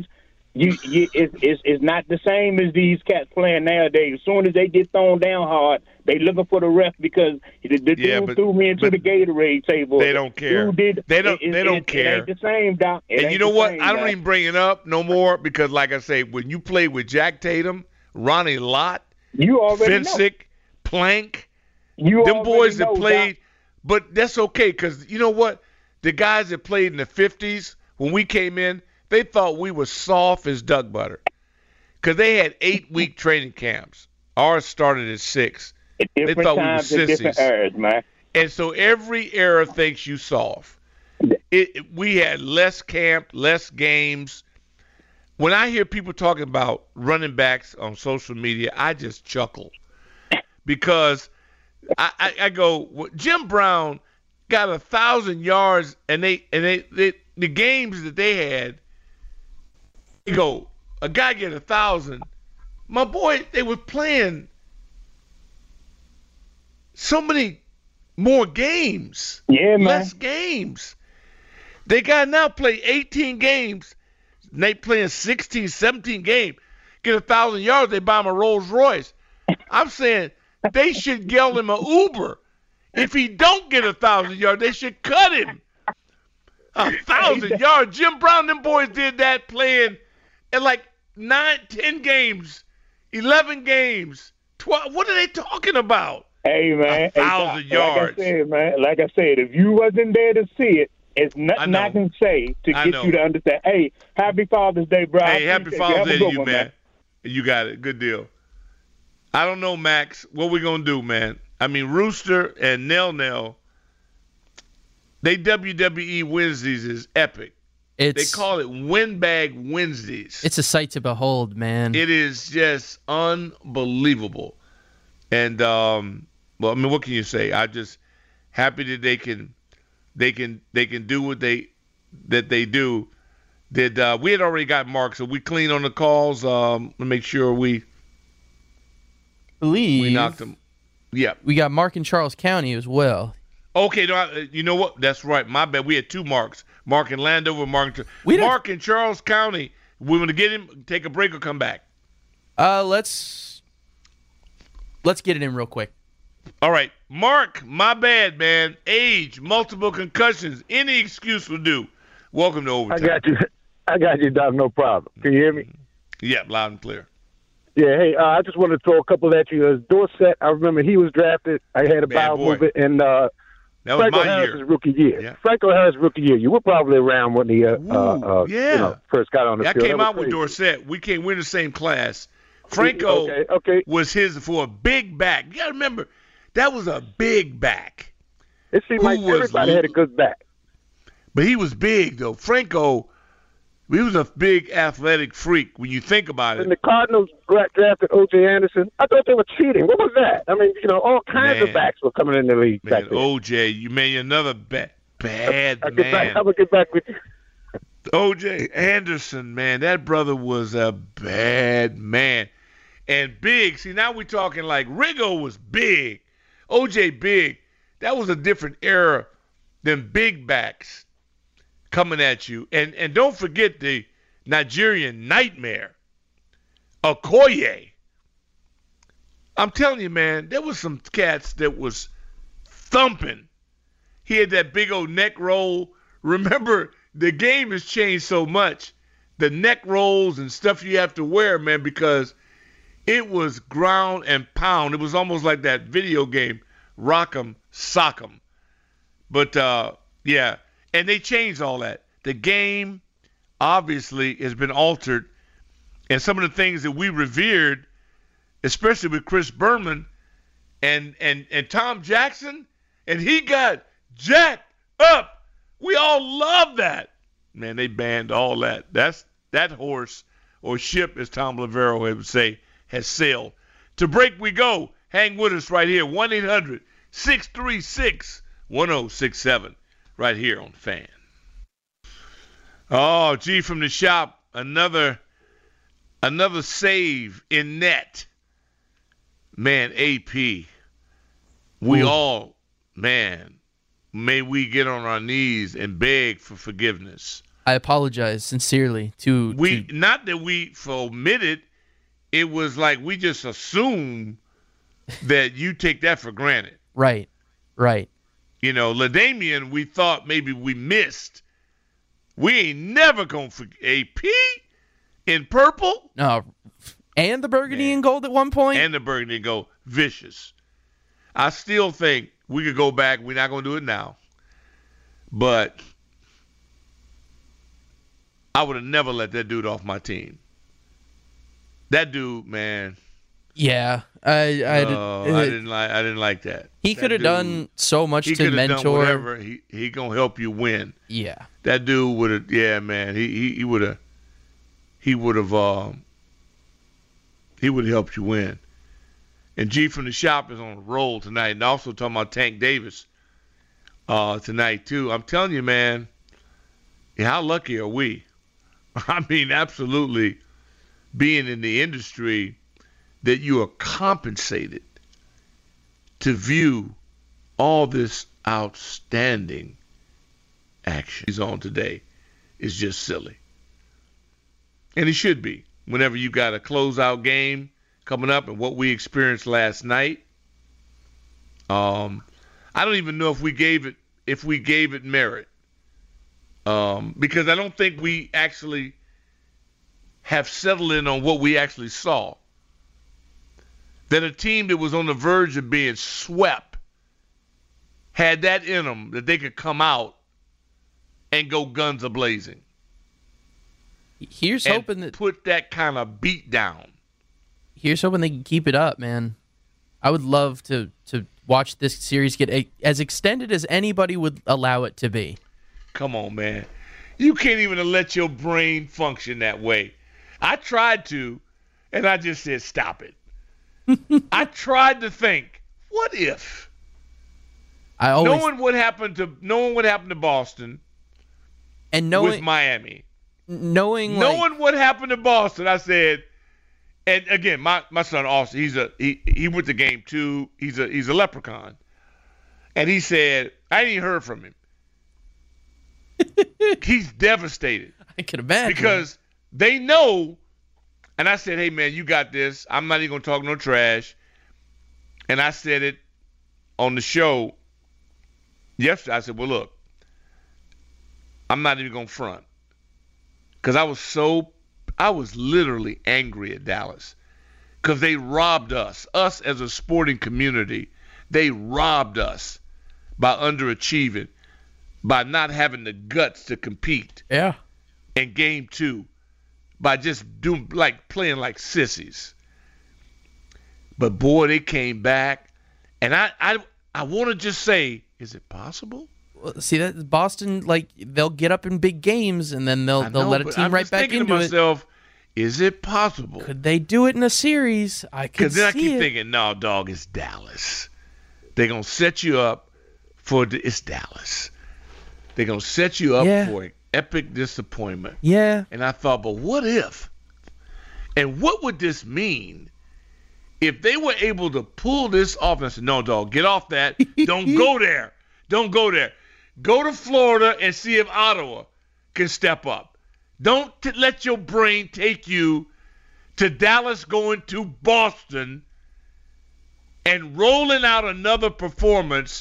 it's not the same as these cats playing nowadays. As soon as they get thrown down hard, they looking for the ref because the dude threw me into the Gatorade table. They don't care. They don't care. It ain't the same, Doc. And you know what? I don't even bring it up no more because, like I say, when you play with Jack Tatum, Ronnie Lott, you already Finsick, Plank, them boys that played, Doc. but that's okay because you know what? The guys that played in the 50s, when we came in, they thought we were soft as duck butter because they had 8-week training camps. Ours started at 6. They thought we were sissies. Different eras, man. And so every era thinks you soft. We had less camp, less games. When I hear people talking about running backs on social media, I just chuckle because I go, Jim Brown got 1,000 yards, and the games that they had, you go, a guy get 1,000. My boy, they were playing so many more games. Yeah, man. Less games. They got now play 18 games. And they playing 16, 17 games. Get 1,000 yards, they buy him a Rolls Royce. I'm saying they should yell him an Uber. If he don't get 1,000 yards, they should cut him. 1,000 yards. Jim Brown, them boys did that playing in like 9, 10 games, 11 games, 12. What are they talking about? Hey, man. 1,000 yards. Like I said, if you wasn't there to see it, it's nothing I can say to get you to understand. Hey, happy Father's Day, bro. Hey, happy Father's Day to you, man. You got it. Good deal. I don't know, Max, what we going to do, man. I mean, Rooster and Nell, they WWE Wednesdays is epic. They call it Windbag Wednesdays. It's a sight to behold, man. It is just unbelievable. And, well, I mean, what can you say? I'm just happy that they can do what they do. We had already got Mark, so we clean on the calls. To make sure we knocked them. Yeah, we got Mark in Charles County as well. Okay, you know what? That's right. My bad. We had 2 Marks. Mark in Landover, Mark in Charles County. We want to get him. Take a break or come back. Let's get it in real quick. All right, Mark, my bad, man. Age, multiple concussions, any excuse will do. Welcome to Overtime. I got you, Doc. No problem. Can you hear me? Yeah, loud and clear. Yeah, hey, I just want to throw a couple at you. Dorsett, I remember he was drafted. I had a bowel movement, and that was Franco my Harris' year. rookie year. Yeah. Franco Harris' rookie year. You were probably around when he first got on the field. I came out with Dorsett. We're in the same class. Franco was his for a big back. You got to remember, that was a big back. It seemed like everybody had a good back. But he was big, though. Franco, he was a big athletic freak when you think about it. And the Cardinals drafted O.J. Anderson. I thought they were cheating. What was that? I mean, all kinds of backs were coming in the league back then. O.J., you made another bad man. I'm going to get back with you. O.J. Anderson, man, that brother was a bad man. And big. See, now we're talking like Riggo was big. O.J. big. That was a different era than big backs coming at you. And don't forget the Nigerian nightmare, Okoye. I'm telling you, man, there was some cats that was thumping. he had that big old neck roll. Remember, the game has changed so much. The neck rolls and stuff you have to wear, man, because it was ground and pound. It was almost like that video game, Rock'em Sock'em. But, yeah, and they changed all that. The game, obviously, has been altered. And some of the things that we revered, especially with Chris Berman and Tom Jackson, and he got jacked up. We all love that. Man, they banned all that. That horse or ship, as Tom Lavero would say, has sailed. To break we go. Hang with us right here. 1-800-636-1067. Right here on Fan. Oh, G from the shop. Another save in net. Man, AP. We all, man, may we get on our knees and beg for forgiveness. I apologize sincerely to not that we omitted. It was like we just assume that you take that for granted. Right. You know, LaDainian, we thought maybe we missed. We ain't never going to forget AP in purple. No, and the burgundy and gold at one point. And the burgundy and gold. Vicious. I still think we could go back. We're not going to do it now. But I would have never let that dude off my team. That dude, man. Yeah, I didn't like that. He could have done so much to mentor. He could have done whatever. He gonna help you win. Yeah. That dude would have. Yeah, man. He would have. He would have helped you win. And G from the shop is on a roll tonight, and also talking about Tank Davis tonight too. I'm telling you, man. How lucky are we? I mean, absolutely, being in the industry, that you are compensated to view all this outstanding action he's on today is just silly. And it should be. Whenever you got a closeout game coming up and what we experienced last night, I don't even know if we gave it merit. Because I don't think we actually have settled in on what we actually saw. That a team that was on the verge of being swept had that in them that they could come out and go guns a-blazing. Here's hoping that put that kind of beat down. Here's hoping they can keep it up, man. I would love to watch this series get as extended as anybody would allow it to be. Come on, man. You can't even let your brain function that way. I tried to, and I just said, stop it. I tried to think, what if? Knowing what happened to Boston and with Miami. Knowing what happened to Boston, I said, and again, my son Austin, he went to game 2. He's a leprechaun. And he said, I ain't even heard from him. He's devastated. I can imagine. Because they know, and I said, hey, man, you got this. I'm not even going to talk no trash. And I said it on the show yesterday. I said, well, look, I'm not even going to front. Because I was literally angry at Dallas. Because they robbed us as a sporting community. They robbed us by underachieving, by not having the guts to compete. Yeah. In game 2, by just playing like sissies. But boy, they came back, and I want to just say, is it possible? Well, see that Boston, they'll get up in big games, and then they'll let a team right back into it. I'm thinking to myself, is it possible? Could they do it in a series? I could see it. Because then I keep thinking, no, dog, it's Dallas. They're gonna set you up it's Dallas. They're going to set you up for an epic disappointment. Yeah. And I thought, but what if? And what would this mean if they were able to pull this off and say, no, dog, get off that. Don't go there. Don't go there. Go to Florida and see if Ottawa can step up. Don't let your brain take you to Dallas going to Boston and rolling out another performance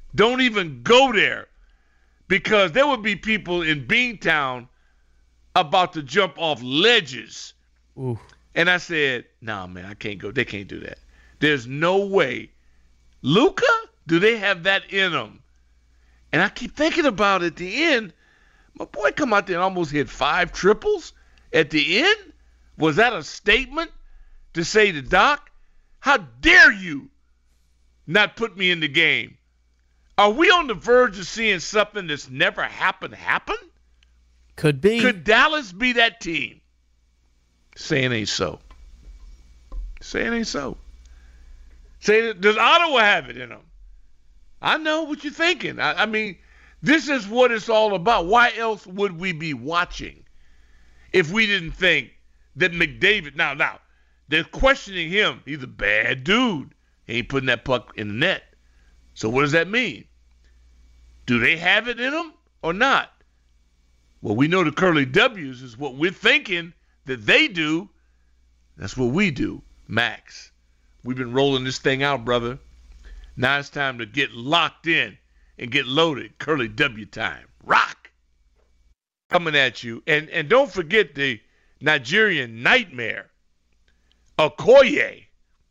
Don't even go there, because there would be people in Beantown about to jump off ledges. Ooh. And I said, nah, man, I can't go. They can't do that. There's no way. Luka, do they have that in them? And I keep thinking about it at the end. My boy come out there and almost hit 5 triples at the end. Was that a statement to say to Doc, how dare you not put me in the game? Are we on the verge of seeing something that's never happened happen? Could be. Could Dallas be that team? Saying ain't so. Saying ain't so. Saying, does Ottawa have it in them? I know what you're thinking. I mean, this is what it's all about. Why else would we be watching if we didn't think that McDavid, now, they're questioning him. He's a bad dude. He ain't putting that puck in the net. So what does that mean? Do they have it in them or not? Well, we know the Curly W's is what we're thinking that they do. That's what we do, Max. We've been rolling this thing out, brother. Now it's time to get locked in and get loaded. Curly W time. Rock! Coming at you. And don't forget the Nigerian nightmare, Okoye.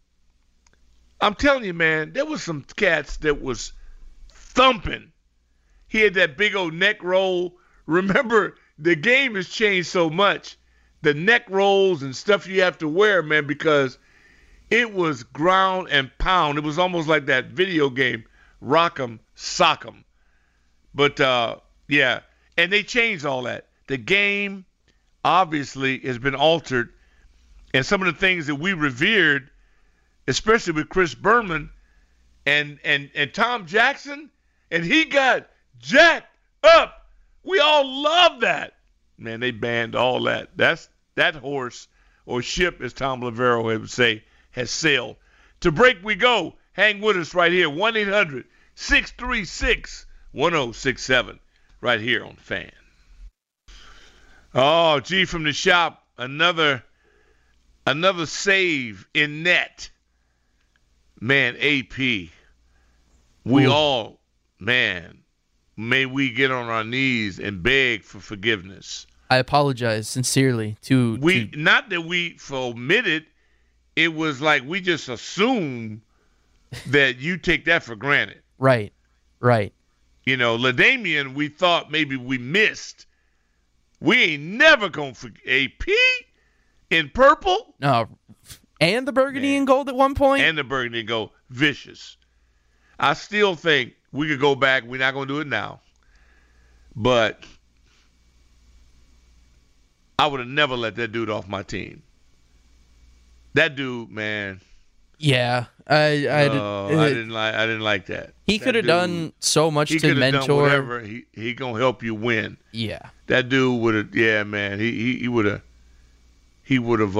I'm telling you, man, there was some cats that was thumping. He had that big old neck roll. Remember, the game has changed so much. The neck rolls and stuff you have to wear, man, because it was ground and pound. It was almost like that video game, Rock'em Sock'em. But, yeah, and they changed all that. The game obviously has been altered, and some of the things that we revered, especially with Chris Berman and Tom Jackson, and he got jacked up. We all love that. Man, they banned all that. That horse or ship, as Tom Lavero would say, has sailed. To break we go. Hang with us right here. 1-800-636-1067. Right here on Fan. Oh, G from the shop. Another save in net. Man, AP. We all, man, may we get on our knees and beg for forgiveness. I apologize sincerely to not that we omitted. It was like we just assume that you take that for granted. Right. You know, LaDamian, we thought maybe we missed. We ain't never going to forget AP in purple. No, and the burgundy and gold at one point. And the burgundy and gold. Vicious. I still think we could go back. We're not going to do it now. But I would have never let that dude off my team. That dude, man. Yeah, I didn't like that. He could have done so much to mentor. Done whatever. He gonna help you win. Yeah. That dude would have. Yeah, man. He would have. He would have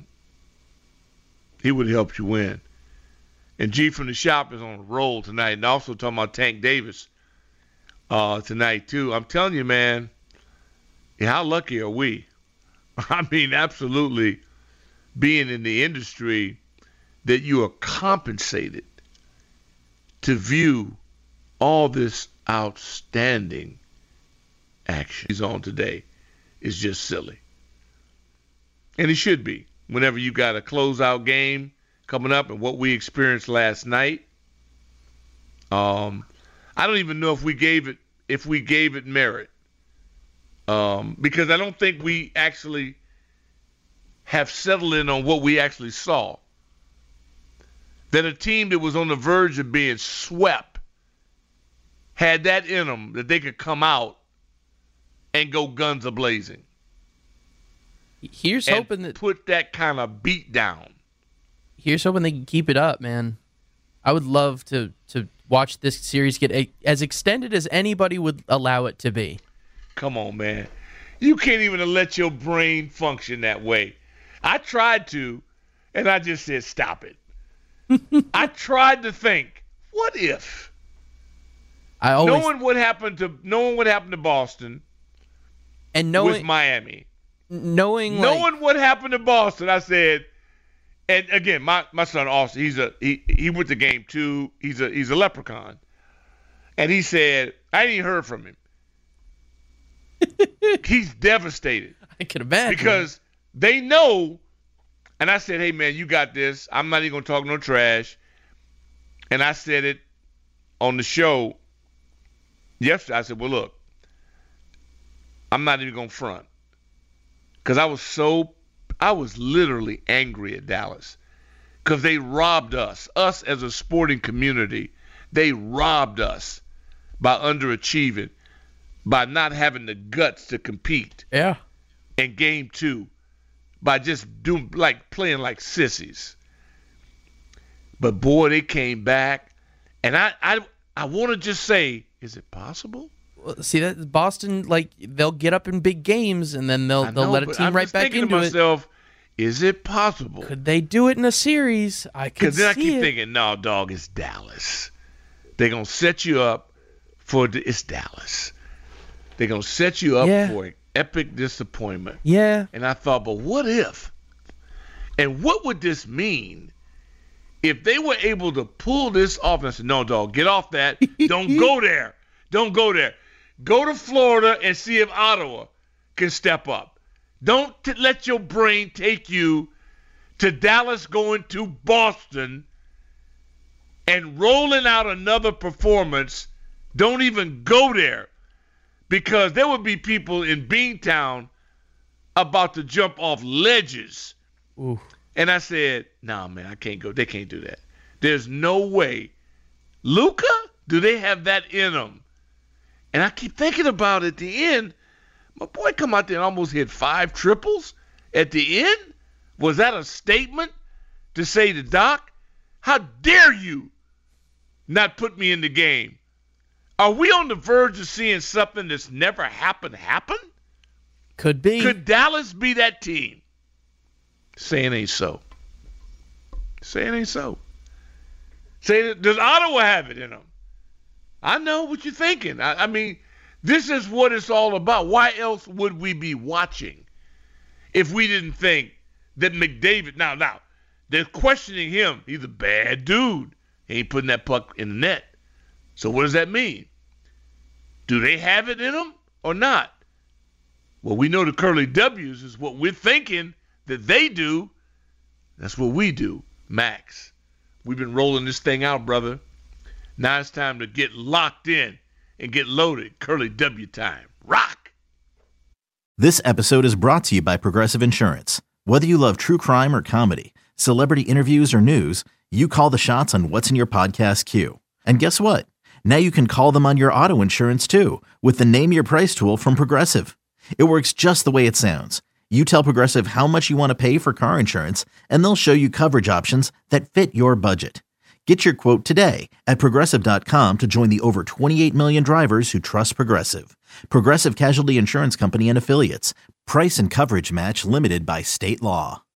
helped you win. And G from the shop is on a roll tonight, and also talking about Tank Davis tonight too. I'm telling you, man. How lucky are we? I mean, absolutely, being in the industry that you are compensated to view all this outstanding action he's on today is just silly. And it should be. Whenever you got a closeout game coming up and what we experienced last night, I don't even know if we gave it merit. Because I don't think we actually have settled in on what we actually saw. That a team that was on the verge of being swept had that in them that they could come out and go guns a-blazing. Here's hoping that put that kind of beat down. Here's hoping they can keep it up, man. I would love to watch this series get as extended as anybody would allow it to be. Come on, man. You can't even let your brain function that way. I tried to, and I just said, stop it. I tried to think, what if? Knowing what happened to Boston and with Miami. Knowing what happened to Boston, I said, and again, my son Austin, he went to game 2. He's a leprechaun. And he said, I ain't even heard from him. He's devastated. I can imagine. Because they know, and I said, hey, man, you got this. I'm not even going to talk no trash. And I said it on the show yesterday. I said, well, look, I'm not even going to front. Because I was literally angry at Dallas. Because they robbed us as a sporting community. They robbed us by underachieving, by not having the guts to compete. Yeah. In game 2, by just playing like sissies. But boy, they came back, and I want to just say, is it possible? Well, see, that Boston, they'll get up in big games, and then they'll let a team right back into myself, is it possible? Could they do it in a series? I could see it. Because then I keep thinking, no, dog, it's Dallas. They're going to set you up it's Dallas. They're going to set you up for an epic disappointment. Yeah. And I thought, but what if? And what would this mean if they were able to pull this off and say, no, dog, get off that. Don't go there. Don't go there. Go to Florida and see if Ottawa can step up. Don't let your brain take you to Dallas going to Boston and rolling out another performance. Don't even go there, because there would be people in Beantown about to jump off ledges. Ooh. And I said, nah, man, I can't go. They can't do that. There's no way. Luka, do they have that in them? And I keep thinking about it at the end. My boy come out there and almost hit 5 triples at the end. Was that a statement to say to Doc, how dare you not put me in the game? Are we on the verge of seeing something that's never happened happen? Could be. Could Dallas be that team? Saying ain't so. Saying ain't so. Saying, does Ottawa have it in them? I know what you're thinking. I mean, this is what it's all about. Why else would we be watching if we didn't think that McDavid... Now, they're questioning him. He's a bad dude. He ain't putting that puck in the net. So what does that mean? Do they have it in them or not? Well, we know the Curly W's is what we're thinking that they do. That's what we do, Max. We've been rolling this thing out, brother. Now it's time to get locked in and get loaded. Curly W time. Rock! This episode is brought to you by Progressive Insurance. Whether you love true crime or comedy, celebrity interviews or news, you call the shots on what's in your podcast queue. And guess what? Now you can call them on your auto insurance too with the Name Your Price tool from Progressive. It works just the way it sounds. You tell Progressive how much you want to pay for car insurance, and they'll show you coverage options that fit your budget. Get your quote today at Progressive.com to join the over 28 million drivers who trust Progressive. Progressive Casualty Insurance Company and Affiliates. Price and coverage match limited by state law.